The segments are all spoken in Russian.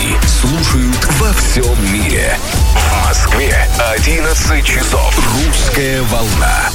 слушают во всем мире. В Москве 11 часов. Русская волна.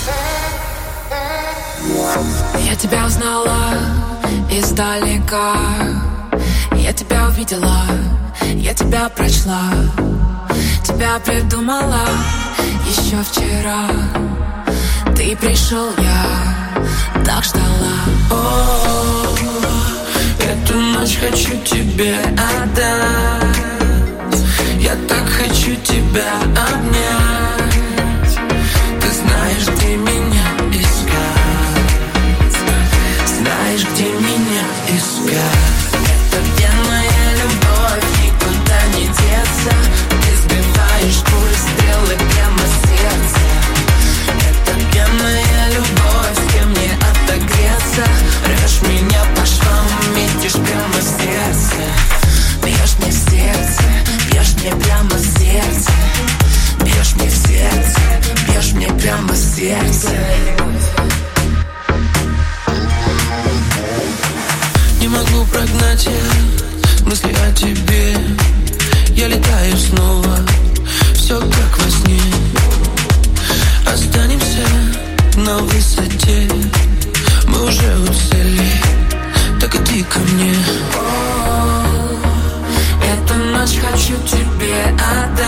Я тебя узнала издалека. Я тебя увидела, я тебя прочла. Тебя придумала еще вчера. Ты пришел, я так ждала. О, эту ночь хочу тебе отдать. Я так хочу тебя обнять. Ты знаешь, где меня искать. Знаешь, где меня искать. Это пьяная любовь, никуда не деться. Ты сбиваешь пульс, стрелы прямо в сердце. Это пьяная любовь, с кем мне отогреться. Рвешь меня по швам, метишь прямо в сердце. Бьешь мне в сердце, бьешь мне прямо в сердце. Бьешь мне в сердце, бьешь мне прямо в сердце. Не могу прогнать я мысли о тебе. Я летаю снова, все как во сне. Останемся на высоте. Мы уже у цели, так иди ко мне. О, эту ночь хочу тебе отдать.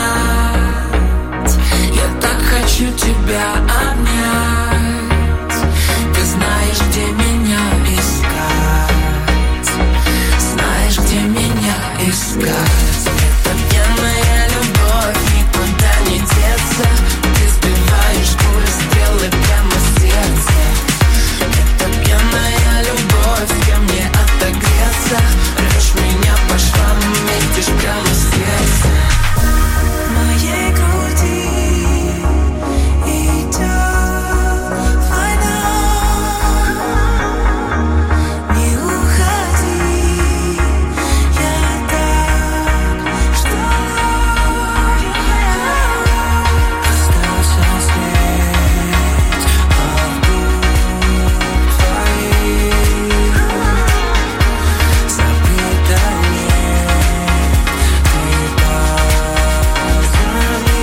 Я так хочу тебя обнять. Ты знаешь, где меня искать. Знаешь, где меня искать. Это пьяная любовь, никуда не деться. Ты сбиваешь пульс, стрелы прямо в сердце. Это пьяная любовь, с кем мне отогреться. Рвешь меня по швам, метишь прямо в сердце. В моей груди идет война. Не уходи, я так ждала. Остался след от губ твоих. Забыто нет, ты позови.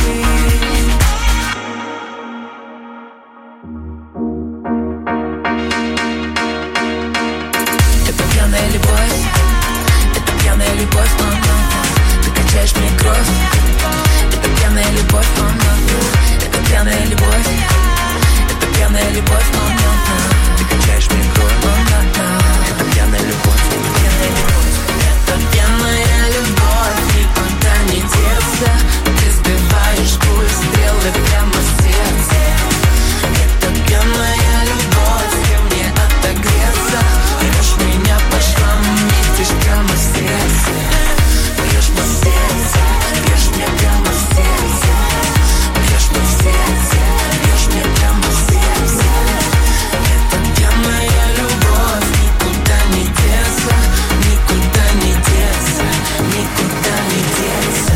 Это пьяная любовь, это пьяная любовь, ты качаешь мне кровь. Это пьяная любовь, это пьяная любовь, это пьяная любовь, ты качаешь мне кровь. Это пьяная любовь, пьяная любовь. Это пьяная любовь, никуда не деться. Ты сбиваешь пульс, стрелы прямо в сердце. Это пьяная любовь, с кем мне отогреться. Рвешь меня по швам, метишь прямо в сердце. Бьешь мне в сердце, бьешь мне прямо в сердце. Бьешь мне в сердце, бьешь мне прямо в сердце. Это пьяная любовь, никуда не деться. Никуда не деться, никуда не деться.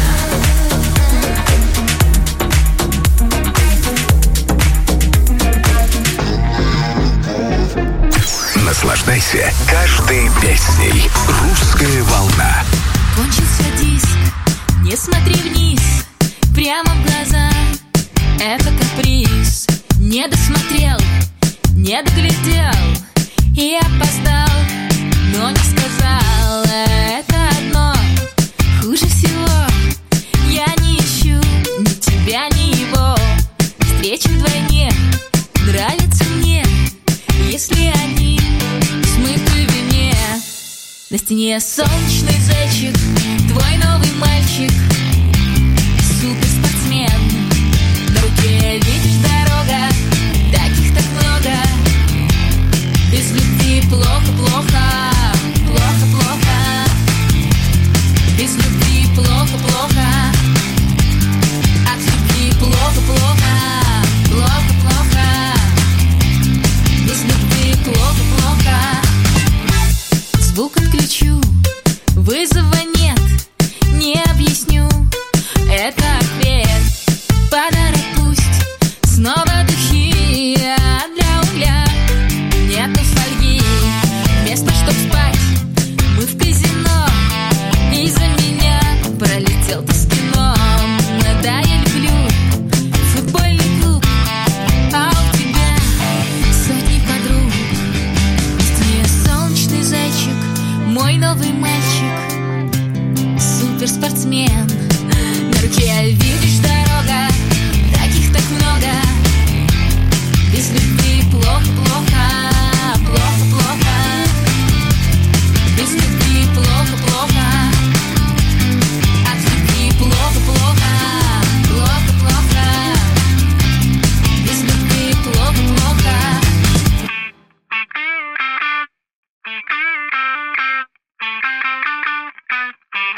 Наслаждайся каждой песней. Русская волна. Кончился диск, не смотри вниз, прямо в глаза. Это каприз. Не досмотрел, не доглядел и опоздал, но не сказал. Это одно хуже всего. Я не ищу ни тебя, ни его. Встречи вдвойне нравятся мне, если они смыты в вине. На стене солнечный зайчик, твой новый мальчик, суперспортсмен. На руке видишь дорога, таких так много. Без любви плохо, плохо, плохо, плохо. Без любви плохо, плохо. От любви плохо, плохо, плохо, плохо. Без любви плохо, плохо. Звук отключу, вызова нет, не объясню.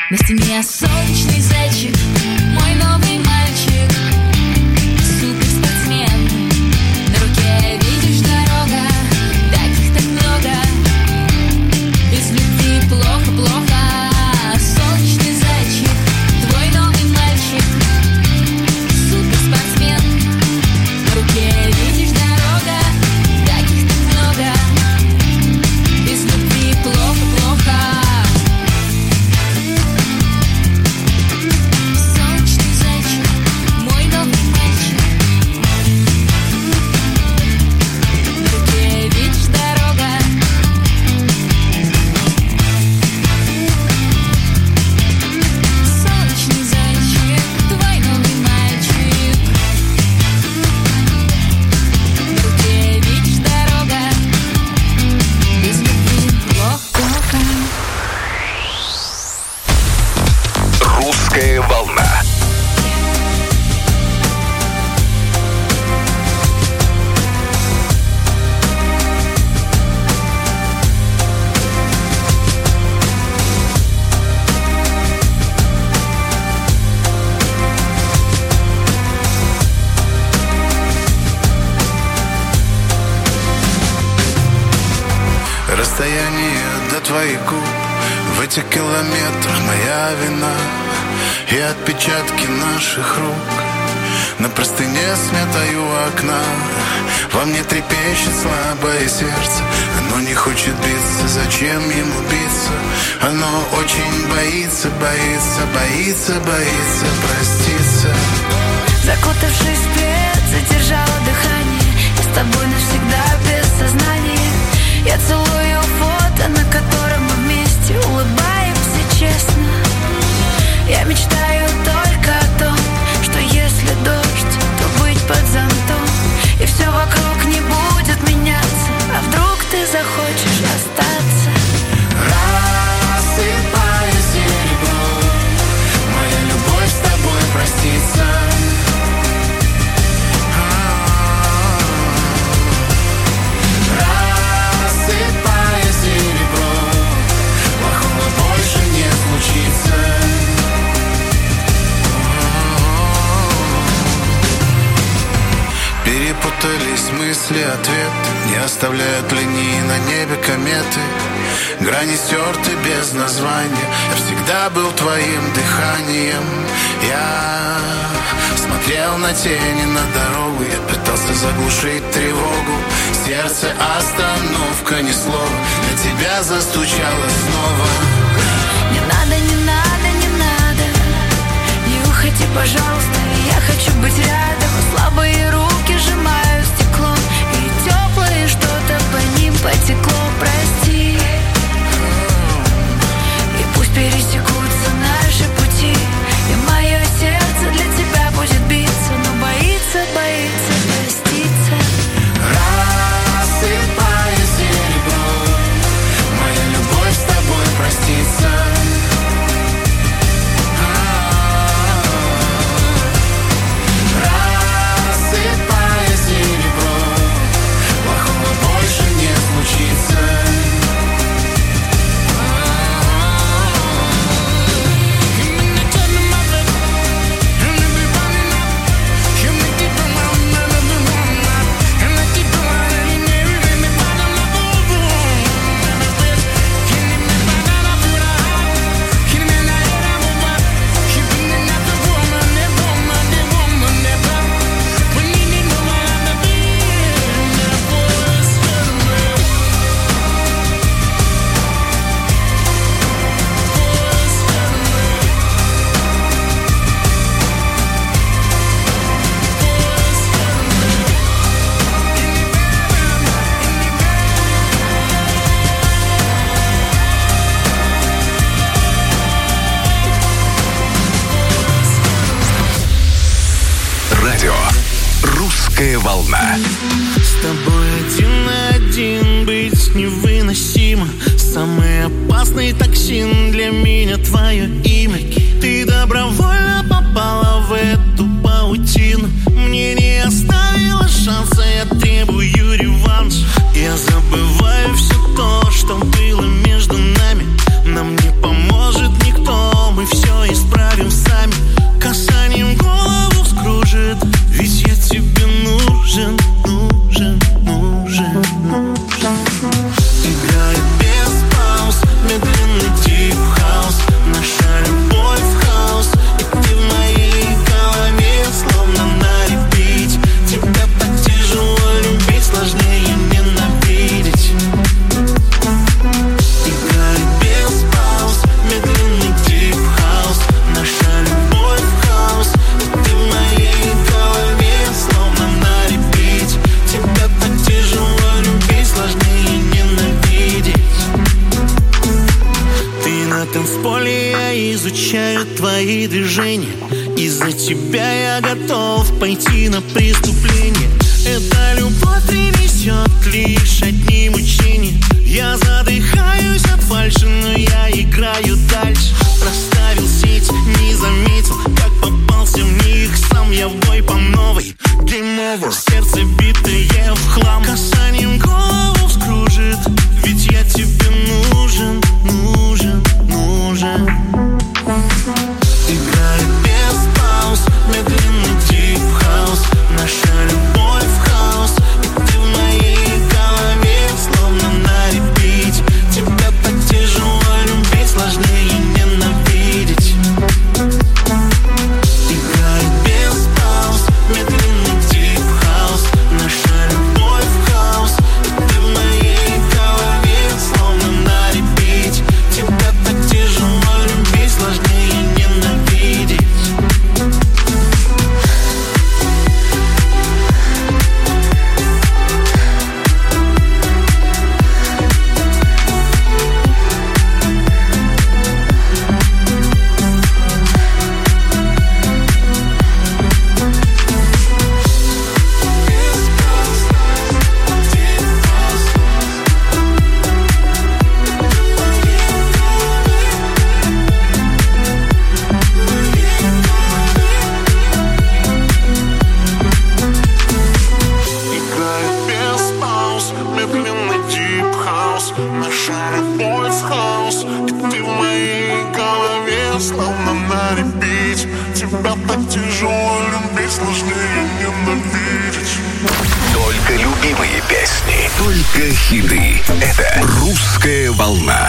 На стене солнечный зайчик, мой новый мальчик, суперспортсмен. На руке, видишь, дорога, таких так много. Без любви плохо, плохо. Солнечный зайчик, твой новый мальчик, суперспортсмен. На руке, видишь, дорога, таких так много. Без любви плохо, плохо. Солнечный зайчик, мой новый мальчик. На руке, видишь, дорога. Солнечный зайчик, твой новый мальчик. На руке, видишь, дорога. Без любви плохо. Русская волна. Расстояние до твоих губ в этих километрах моя вина. И отпечатки наших рук на простыне сметаю окна. Во мне трепещет слабое сердце, оно не хочет биться, зачем ему биться? Оно очень боится, боится, боится, боится проститься. Закутавшись в плед, задержала дыхание. Я с тобой навсегда без сознания. Я целую фото, на котором мы вместе улыбаемся честно. Я мечтаю только о том, что если дождь, то быть под зонтом. И все вокруг не будет меняться. А вдруг ты захочешь остаться? Рассыпая серебро, моя любовь с тобой простится. Рассыпая серебро, плохого больше не случится. Перепутались мысли, ответы, не оставляют линии на небе кометы. Грани стерты без названия. Я всегда был твоим дыханием. Я смотрел на тени, на дорогу. Я пытался заглушить тревогу. Сердце остановка, ни слова. Для тебя застучало снова. Не надо, не надо, не надо. Не уходи, пожалуйста. Я хочу быть рядом. Слабые руки сжимают стекло. И теплое что-то по ним потекло. Прости. И пусть пересекутся наши пути. И мое сердце для тебя будет биться. Но боится, боится проститься. Рассыпая серебро, моя любовь с тобой простится. Рассыпая серебро, плохого больше не случится. Радио «Русская волна». С тобой один на один быть невыносимо. Самый опасный токсин для меня твое имя. Ты добровольно попала в эту паутину. Мне не оставила шанса, я требую реванш. Я забываю все то, что было между нами. Нам не поможет никто, мы твои движения. Из-за тебя я готов пойти на преступление. Эта любовь принесет лишь одни мучения. Я задыхаюсь от фальши, но я играю дальше. Расставил сеть, не заметил, как попался в них. Сам я в бой по новой. Game over. Сердце битое в хлам. Касанием голову вскружит. Ведь я тебе нужен, нужен, нужен. Играет без пауз, медленный дип хаус. Наша любовь хаос, и ты в моей голове, словно на репите. Тебя так тяжело любить, сложнее ненавидеть. Играет без пауз, медленный дип хаус. Наша любовь хаос, и ты в моей голове, словно на репите. Тебя так тяжело любить, сложнее ненавидеть. Играет без пауз, медленный дип хаус. Наша любовь хаос, и ты в моей голове, словно на репите. Тебя так тяжело любить, сложнее ненавидеть. Только любимые песни, только хиты. Это «Русская волна».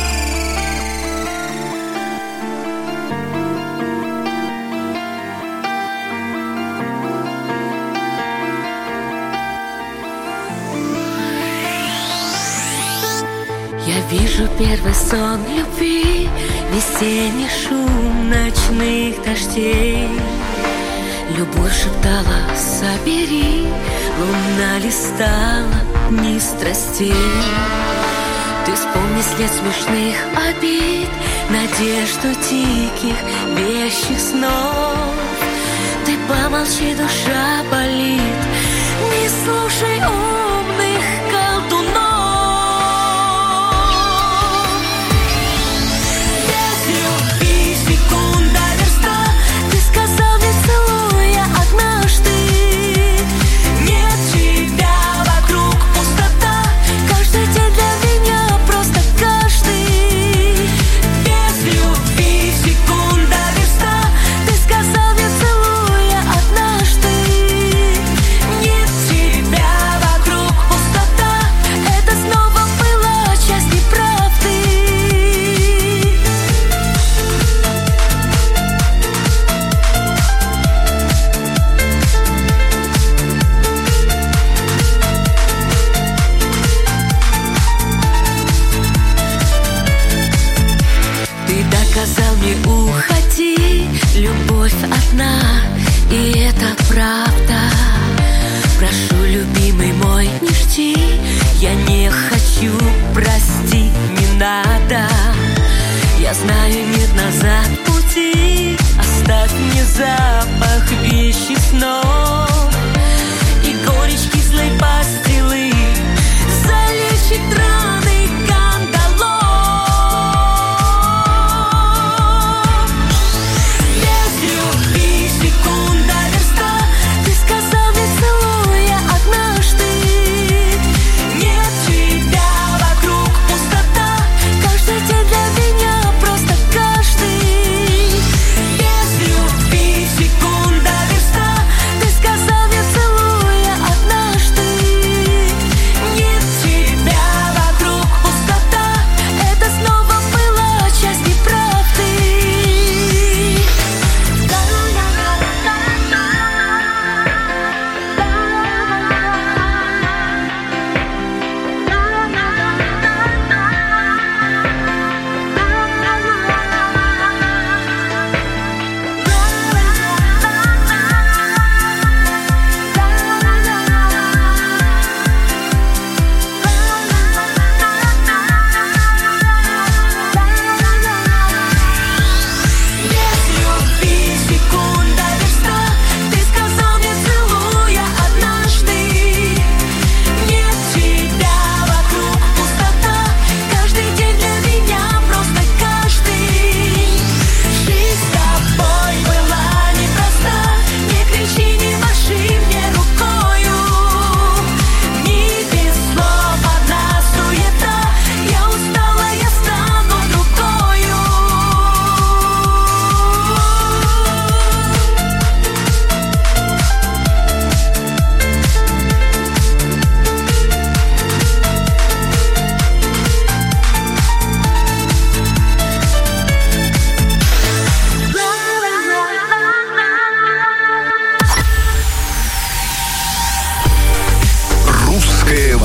Я вижу первый сон любви, весенний шум ночных дождей. Любовь шептала: собери, луна листала дни страстей. Ты вспомни след смешных обид, надежду диких вещих снов. Ты помолчи, душа болит, не слушай умных колдунов. Сказал мне: уходи, любовь одна, и это правда. Прошу, любимый мой, не жди, я не хочу, прости, не надо. Я знаю, нет назад пути, оставь мне запах вещи снов и горечь кислой пастилы, залечит раны кандалом. Без любви секунда верста. Ты сказал мне, целуя однажды: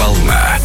волна.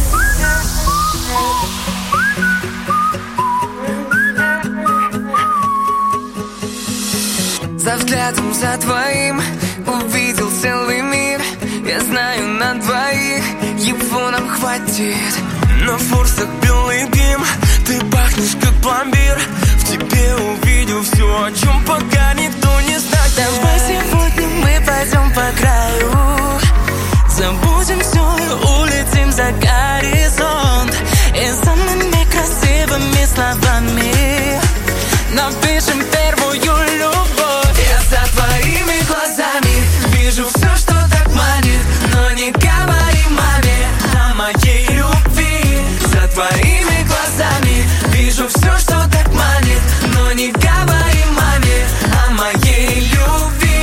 За взглядом за твоим увидел целый мир. Я знаю, на двоих его нам хватит. На форсах белый дым, ты пахнешь как пломбир. В тебе увидел все, о чем пока никто не знает. Давай сегодня мы пойдем по краю, забудем все и улетим за горизонт. И самыми красивыми словами напишем первую любовь. Я за твоими глазами вижу все, что так манит, но не говори маме о моей любви. За твоими глазами вижу все, что так манит, но не говори маме о моей любви.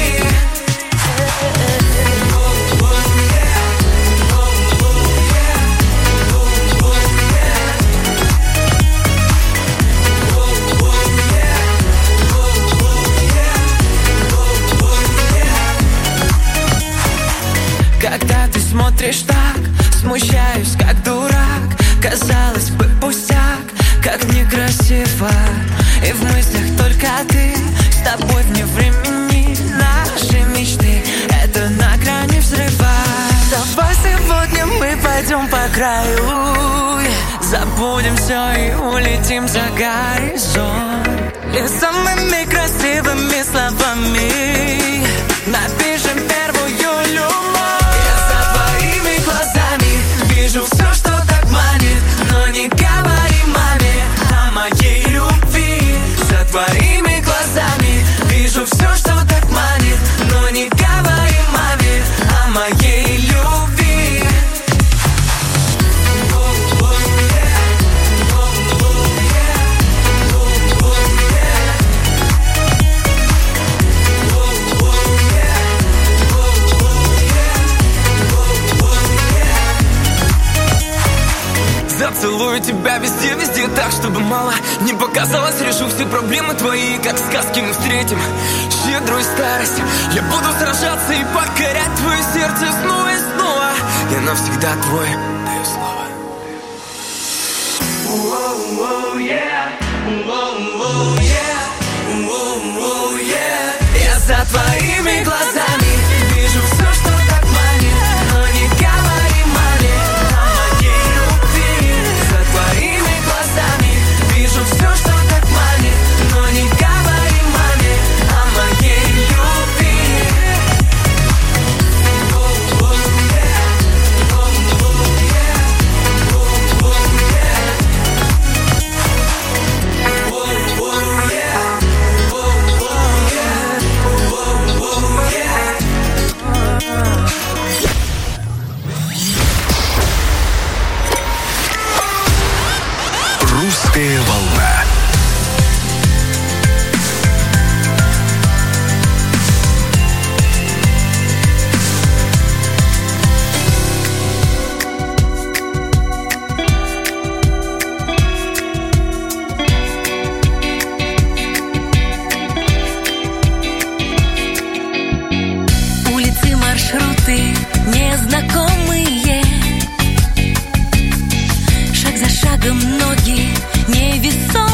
Когда ты смотришь так, смущаюсь, как дурак. Казалось бы, пустяк, как некрасиво. И в мыслях только ты, с тобой вне времени. Наши мечты, это на грани взрыва. Давай сегодня мы пойдем по краю, забудем все и улетим за горизонт. И самыми красивыми словами напишем первую любовь. Вижу все, что так манит, но не говори маме о моей любви. За твоими глазами вижу все, что так манит, но не говори маме о моей любви. Зацелую тебя везде, везде так, чтобы мало не показалось. Решу все проблемы твои, как в сказке мы встретим щедрую старость. Я буду сражаться и покорять твое сердце снова и снова. Я навсегда твой, даю слово. Я за твоими глазами вижу все, что так манит, но не говори маме о моей любви. За твоими глазами вижу все, что так манит, но не говори маме о моей любви. Русская волна. Улицы, маршруты незнакомые, шаг за шагом ноги невесомые.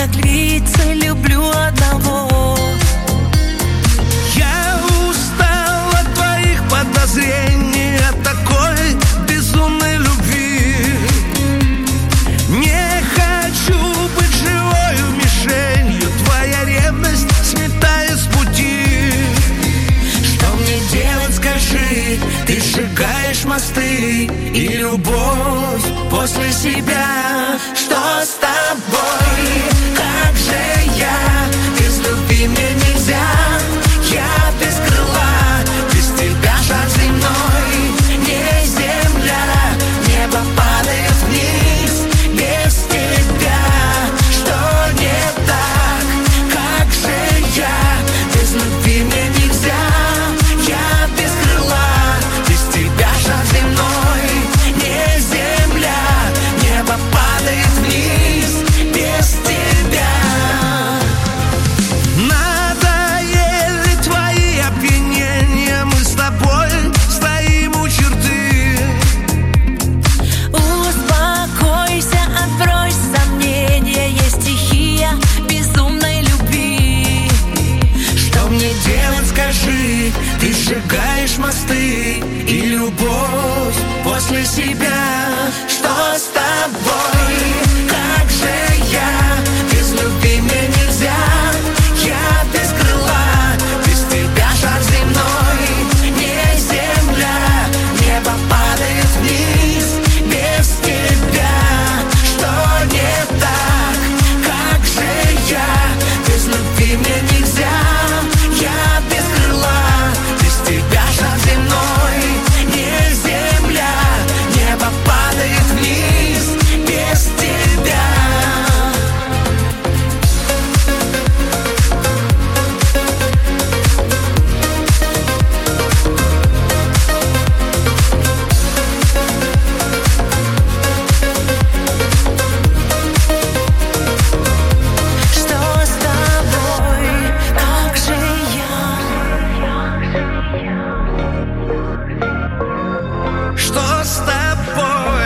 как львица, люблю одного. Я устал от твоих подозрений, от такой безумной любви. Не хочу быть живою мишенью, твоя ревность сметает с пути. Что мне делать, скажи, ты сжигаешь мосты и любовь после себя. Что с тобой? Как же я? Без любви мне нельзя. Я без крыла, без тебя шар земной. Не земля, небо падает вниз. Без тебя что не так? Как же я? Без любви мне нельзя. Я без крыла, без тебя шар земной. Не земля, небо падает вниз. Без тебя. Надоели твои опьянения, мы с тобой стоим у черты. Успокойся, отбрось сомнения, есть стихия безумной любви. Что мне делать, скажи, ты сжигаешь мосты и любовь после себя. Что с тобой? Как же я? Без любви мне нельзя. Я без крыла, без тебя шар земной. Не земля, небо падает вниз. Без тебя что не так? Как же я? Без любви мне нельзя. Я без крыла, без тебя шар земной. Не земля, небо падает вниз. Без тебя. Что с тобой? Как же я? Что с тобой?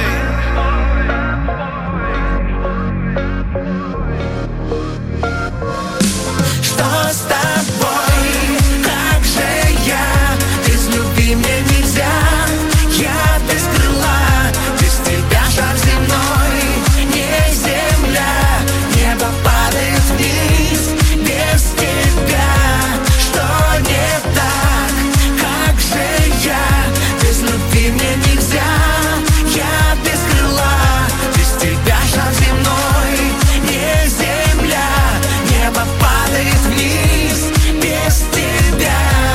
Что с тобой? Как же я? Без любви мне нельзя. Я без крыла, без тебя шар земной. Не земля, небо падает вниз. Без тебя что не так? Как же я? Без любви мне нельзя. Я без крыла, без тебя шар земной. Не земля, небо падает вниз. Без тебя.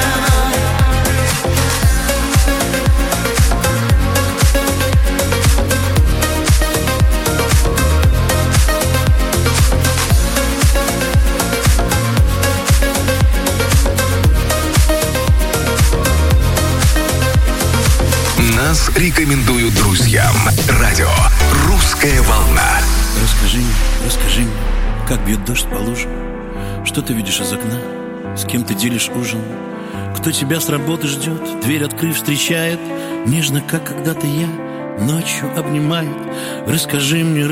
Нас рекомендуют друзьям. Радио «Русская волна». Расскажи мне, как бьет дождь по лужам. Что ты видишь из окна? С кем ты делишь ужин? Кто тебя с работы ждет, дверь открыв встречает, нежно, как когда-то я, ночью обнимает. Расскажи мне,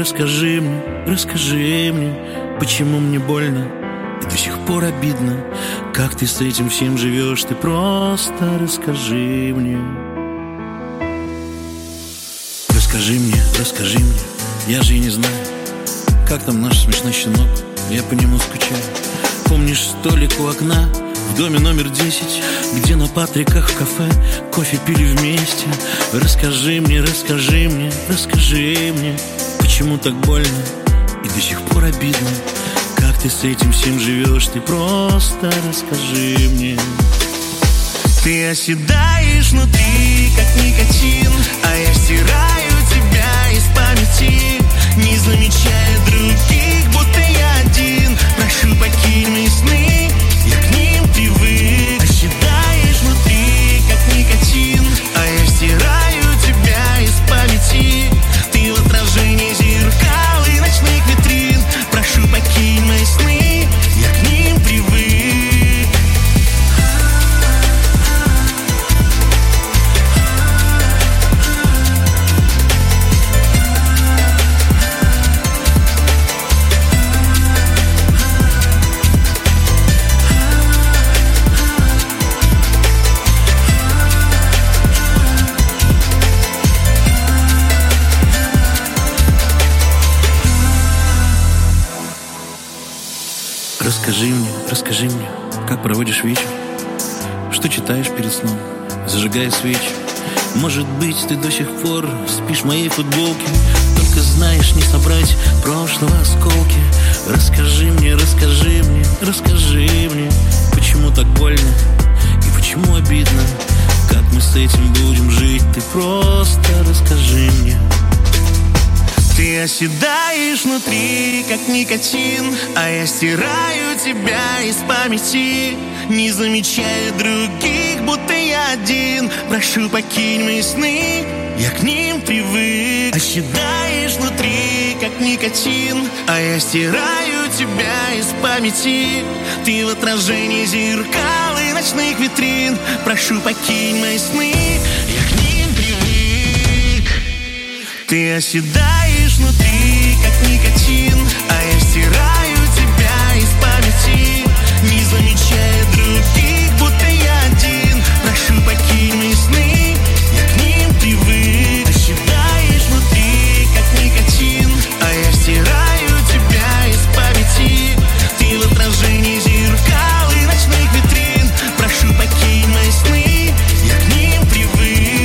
почему мне больно и до сих пор обидно. Как ты с этим всем живешь? Ты просто расскажи мне. Расскажи мне, я же и не знаю, как там наш смешной щенок, я по нему скучаю. Помнишь столик у окна в доме номер 10, где на Патриках в кафе кофе пили вместе? Расскажи мне, почему так больно и до сих пор обидно. Как ты с этим всем живешь? Ты просто расскажи мне. Ты оседаешь внутри, как никотин, а я стираю тебя из памяти, не замечая других, будто я один. Прошу, покинь мои сны, я к ним привык. Оседаешь внутри, как никотин, а я стираю тебя из памяти. Ты в отражении зеркал и ночных витрин. Прошу, покинь мои сны, я к ним привык. Расскажи мне, как проводишь вечер, что читаешь перед сном, зажигая свечи. Может быть, ты до сих пор спишь в моей футболке, только знаешь не собрать прошлого осколки. Расскажи мне, почему так больно и почему обидно. Как мы с этим будем жить, ты просто расскажи мне. Ты оседаешь внутри, как никотин, а я стираю тебя из памяти, не замечая других, будто я один. Прошу, покинь мои сны, я к ним привык. Оседаешь внутри, как никотин, а я стираю тебя из памяти. Ты в отражении зеркал и ночных витрин. Прошу, покинь мои сны, я к ним привык. Ты оседаешь внутри, как никотин, а я стираю тебя из памяти, не замечая других, будто я один. Прошу, покинь мои сны, я к ним привык. Оседаешь внутри, как никотин, а я стираю тебя из памяти. Ты в отражении зеркал и ночных витрин. Прошу, покинь мои сны, я к ним привык.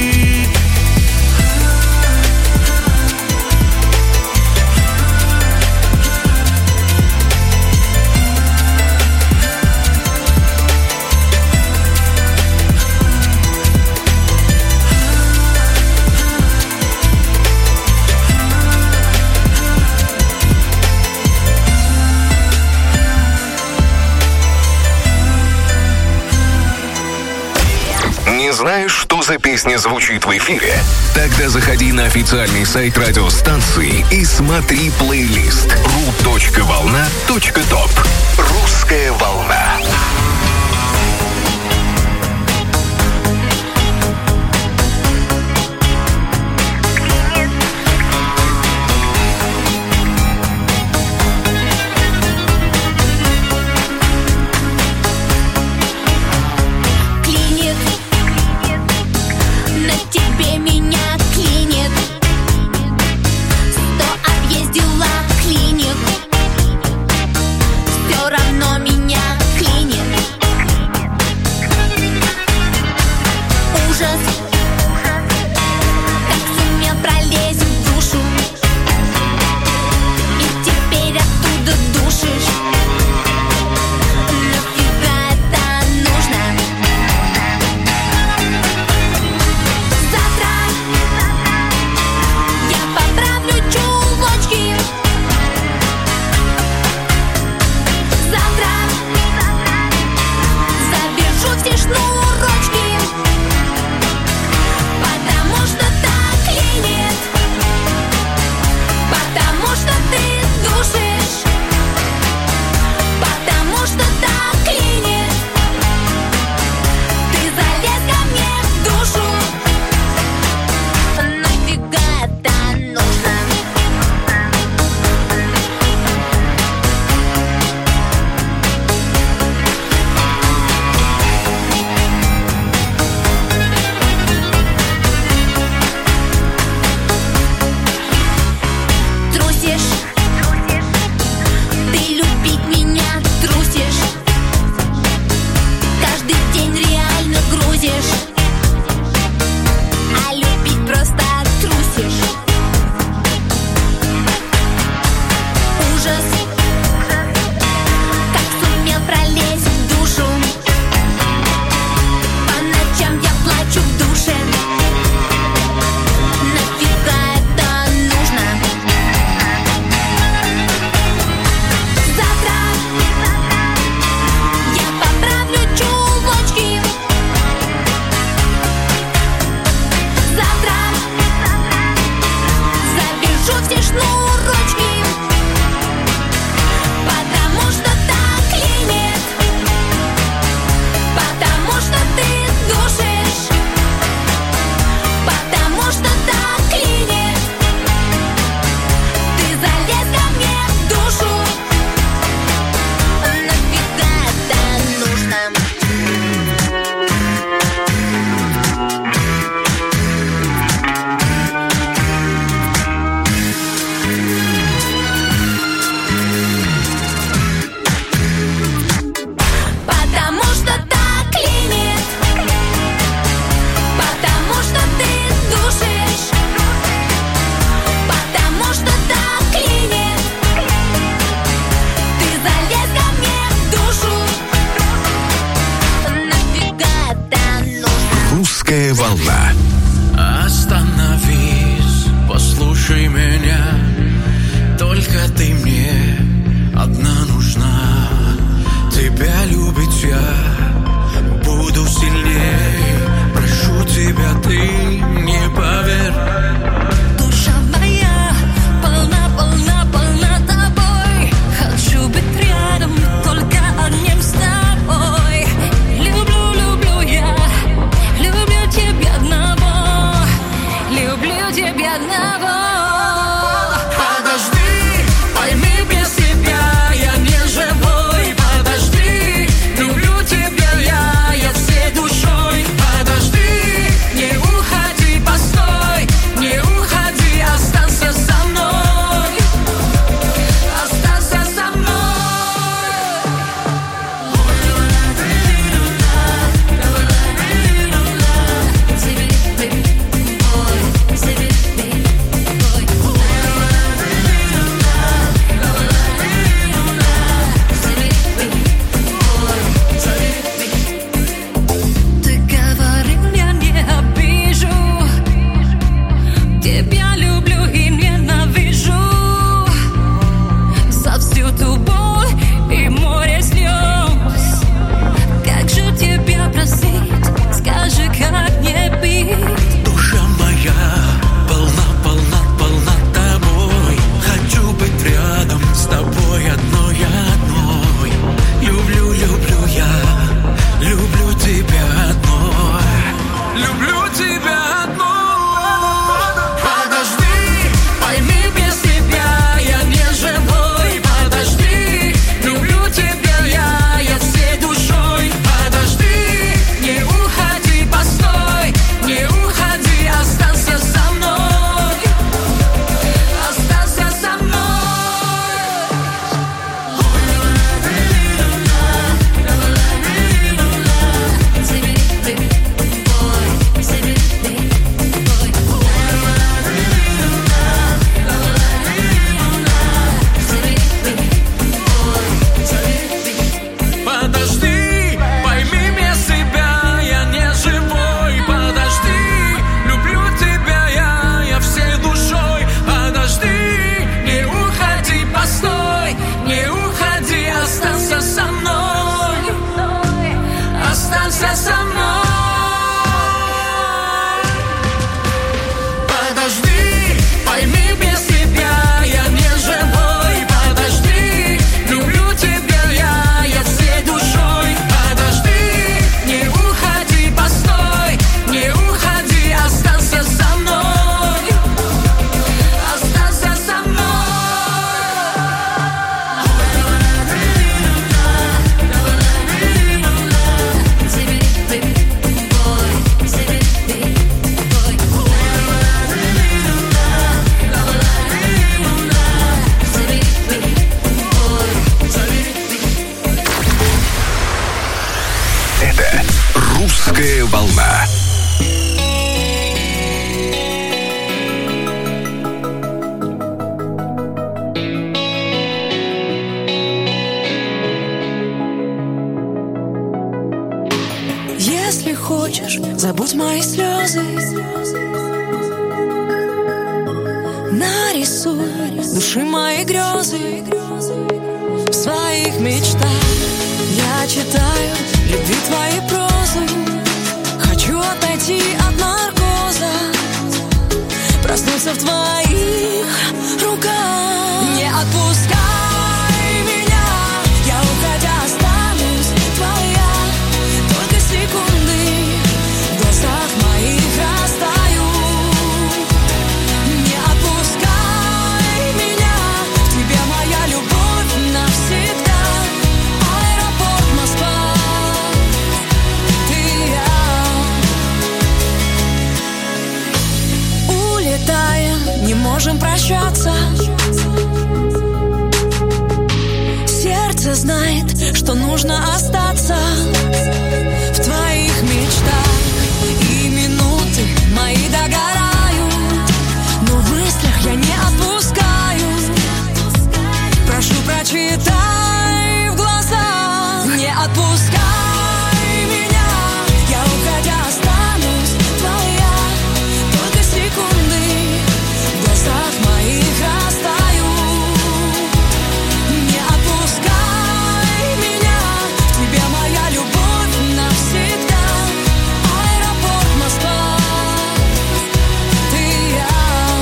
Не знаешь, что за песня звучит в эфире? Тогда заходи на официальный сайт радиостанции и смотри плейлист ru.volna.top. Русская волна. Завтра «Русская волна». Если хочешь, забудь мои слезы. Нарисуй души мои грезы. В своих мечтах я читаю любви твои прозы. Хочу отойти от наркоза, проснуться в твоих руках. Не отпускай меня, я уходя останусь твоя. Только секунды в глазах моих растают. Не отпускай меня, в тебе моя любовь навсегда. Аэропорт Москва, ты и я. Улетаем, не можем прощаться. Сердце знает, что нужно остаться в твоих мечтах. И минуты мои догорают, но в мыслях я не отпускаю. Прошу, прочитай в глазах. Не отпускай меня, я уходя останусь твоя. Только секунды в глазах моих растают. Не отпускай меня, в тебе моя любовь навсегда. Аэропорт Москва, ты и я.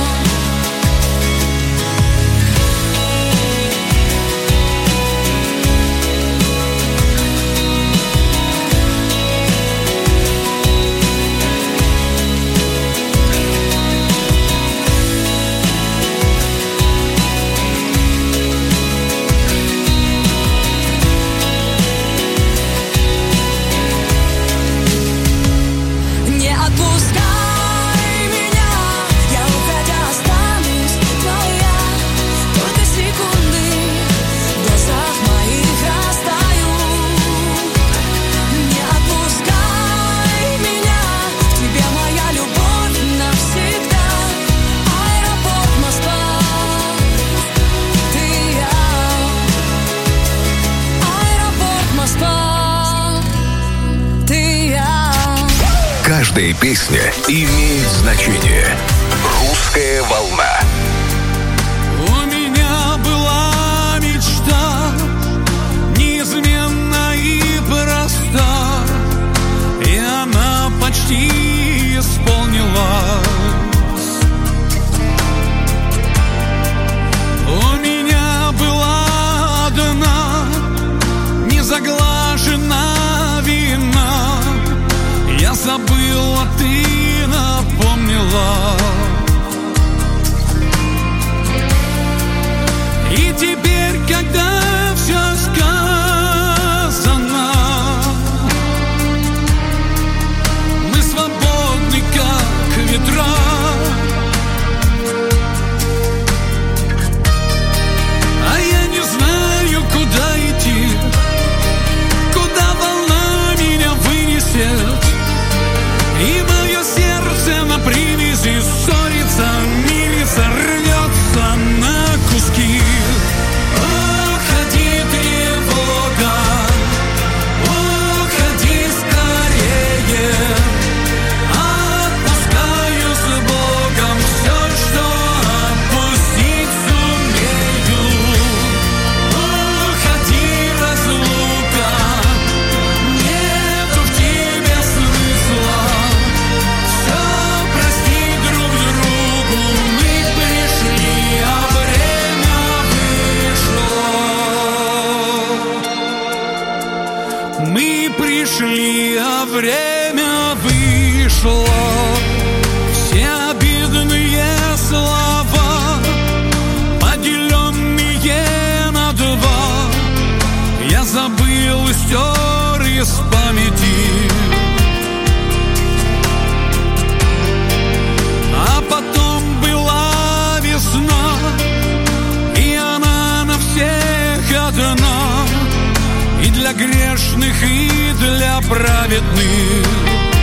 Не отпускай меня, я уходя останусь твоя. Только секунды в глазах моих растают. Не отпускай меня, в тебе моя любовь навсегда. Аэропорт Москва, ты и я. Аэропорт Москва, ты и я. Каждая песня имеет значение. «Русская волна». У меня была мечта, неизменна и проста, и она почти исполнилась. У меня была одна незаглажена вина. Я забыл, а ты напомнила. И теперь, когда все сказано, мы свободны, как ветра. А я не знаю, куда идти, куда волна меня вынесет. И мое сердце на привязи ссорится, мирится, рвется на куски. Уходи, тревога, уходи скорее. Отпускаю с Богом все, что отпустить сумею. Уходи, разлука, нету в тебе смысла. Все прости друг другу, мы пришли, а время вышло. Мы пришли, а время вышло. Все обидные слова, поделенные на два, я забыл и стер из памяти. А потом была весна, и она на всех одна, и для грешных, и для праведных.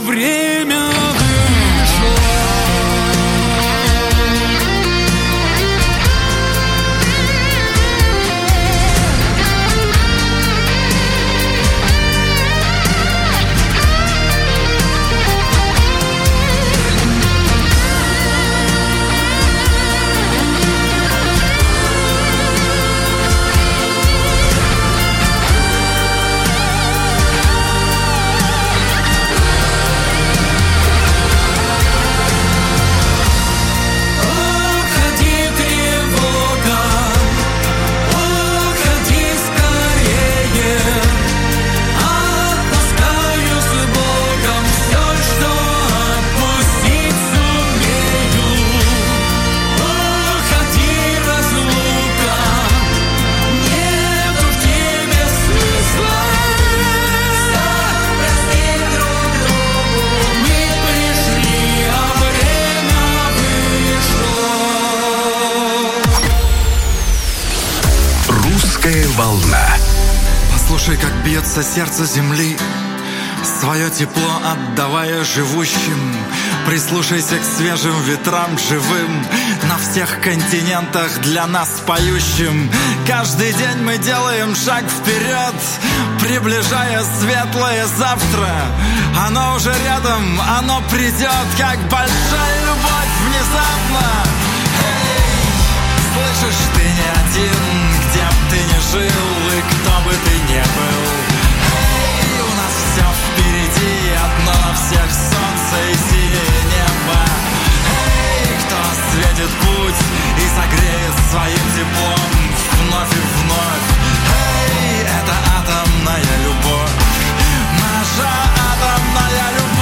время вышло. Волна. Послушай, как бьется сердце земли, свое тепло отдавая живущим. Прислушайся к свежим ветрам живым, на всех континентах для нас поющим. Каждый день мы делаем шаг вперед, приближая светлое завтра. Оно уже рядом, оно придет, как большая любовь внезапно. Слышишь, ты не один, где б ты ни жил и кто бы ты ни был. Эй, у нас все впереди, одно на всех солнце и синее небо. Эй, кто осветит путь и согреет своим теплом вновь и вновь. Эй, это атомная любовь, наша атомная любовь.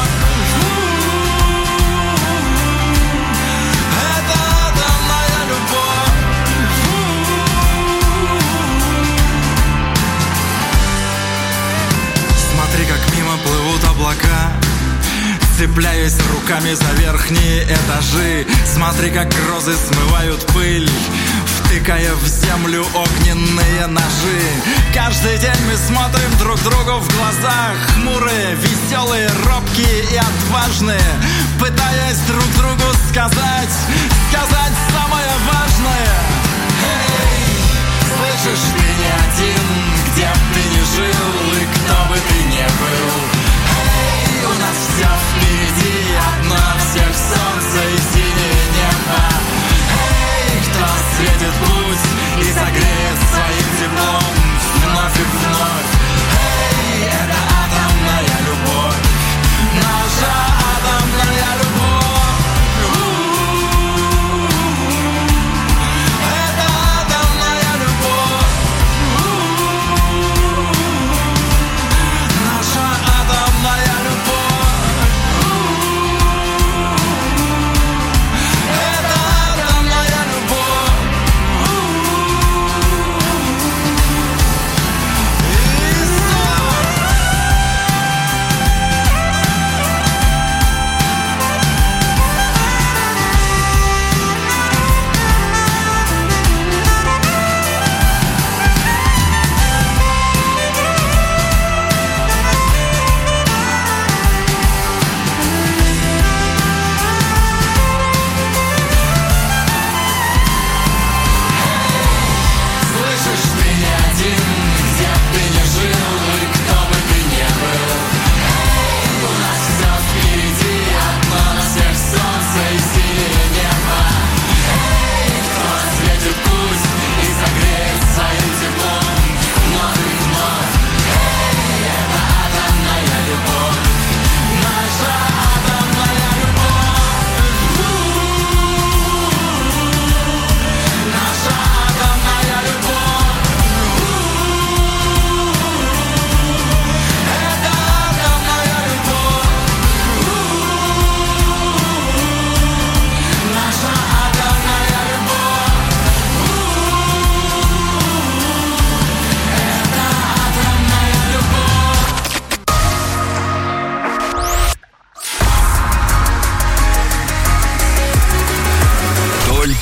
Смотри, как мимо плывут облака, цепляясь руками за верхние этажи. Смотри, как грозы смывают пыль, втыкая в землю огненные ножи. Каждый день мы смотрим друг другу в глаза, хмурые, веселые, робкие и отважные, пытаясь друг другу сказать самое важное. Эй, слышишь, ты не один, где б ты ни жил и кто бы ты ни был. Эй, у нас все впереди, одно на всех солнце и синее небо. Эй, кто осветит путь и согреет своим теплом вновь и вновь. Эй, это атомная любовь, наша атомная любовь. Это атомная любовь.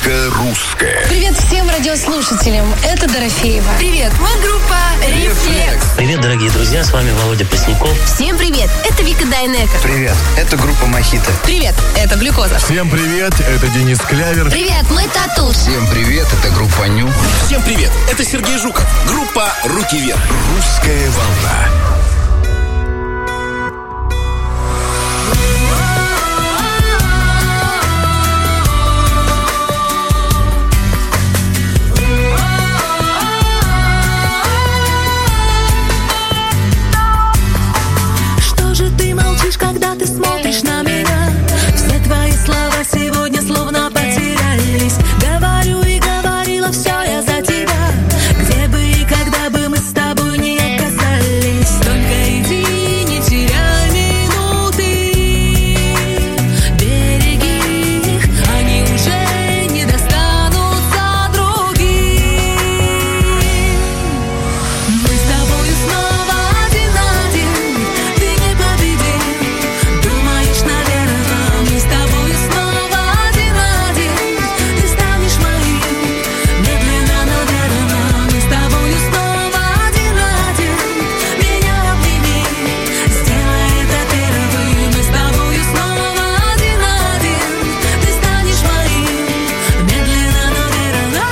только русская. Привет всем радиослушателям. Это Дорофеева. Привет, мы группа «Рефлекс». Привет, дорогие друзья, с вами Володя Пресняков. Всем привет, это Вика Дайнеко. Привет, это группа «Мохито». Привет, это Глюкоза. Всем привет, это Денис Клявер. Привет, мы Тату. Всем привет, это группа Ню. Всем привет, это Сергей Жуков. Группа «Руки вверх». Русская волна. Когда ты смотришь на меня, все твои слова сегодня словно потерялись. Говорю и говорила все я за тебя, где бы и когда бы мы с тобой не оказались. Только иди, не теряй минуты, береги их, они уже не достанутся другим. Мы с тобой снова один на один, ты непобедим. Думаешь, наверное, мы с тобой снова один на один. Ты станешь моим, медленно, но верно. Мы с тобой снова один на один. Меня обними, сделай это первым. Мы с тобой снова один на один. Ты станешь моим, медленно, но верно.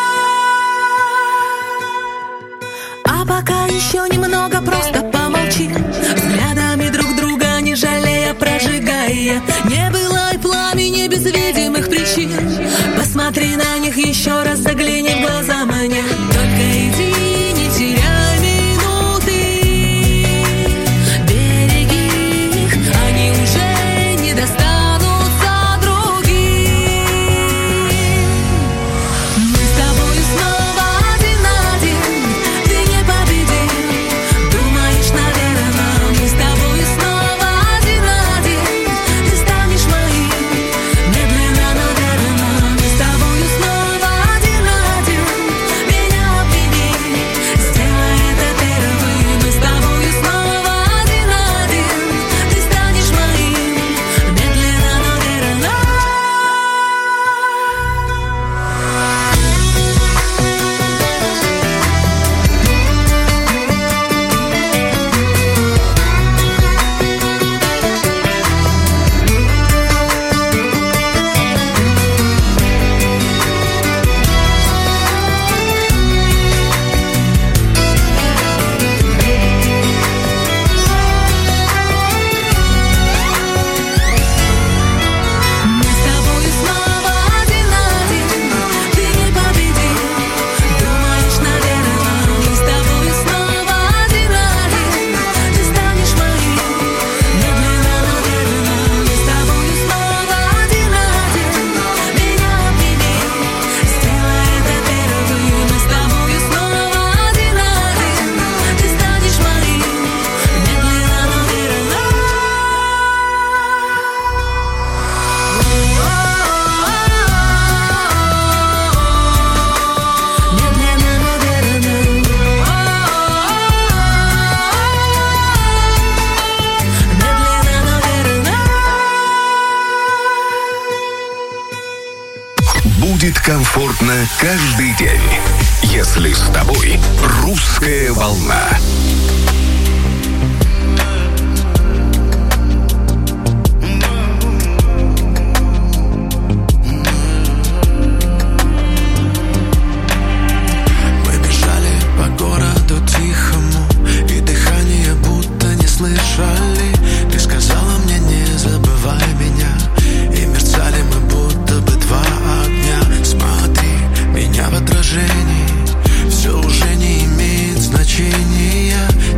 А пока еще немного просто помолчи, взглядами друг друга не жалея, прожигая. Не было и пламени без видимых причин. Посмотри на них еще раз, загляни в глаза мне. Только иди, не теряй минуты, береги их, они уже не достанутся другим. Мы с тобой снова один на один, ты непобедим. Думаешь, наверное, мы с тобой снова один на один. Ты станешь моим, медленно, но верно. Мы с тобой снова один на один. Меня обними, сделай это первым. Мы с тобой снова один на один. Ты станешь моим, медленно, но верно. Мы с тобой снова один на один, ты непобедим. Думаешь, наверное, мы с тобой снова один на один. Ты станешь моим, медленно, но верно. Мы с тобой снова один на один. Меня обними, сделай это первым. Мы с тобой снова один на один. Ты станешь моим, медленно, но верно. Медленно, но верно. Медленно, но верно. Будет комфортно каждый день, если с тобой русская волна. Мы бежали по городу тихому, и дыхание будто не слышали. Ты сказала мне, не забывай меня, и мерцали мы будто бы два огня. Смотри, меня в отражении, все уже не имеет значения.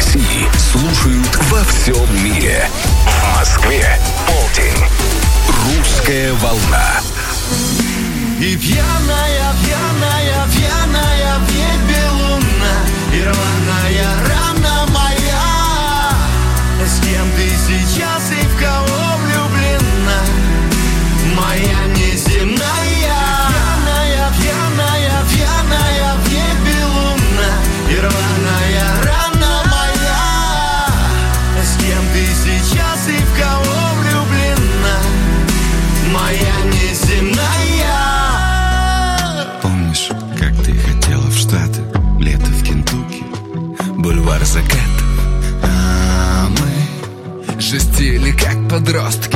России слушают во всем мире. В Москве полдень. Русская волна. И пьяная, пьяная, пьяная в небе луна, и рваная рана моя. С кем ты сейчас и в кого влюблена? Моя неземная. Пьяная, пьяная, пьяная в небе луна, и рваная рана моя. С кем ты сейчас и в кого влюблена? Моя неземная. Помнишь, как ты хотела в Штаты, лето в Кентукки, бульвар закатов, а мы жестили как подростки.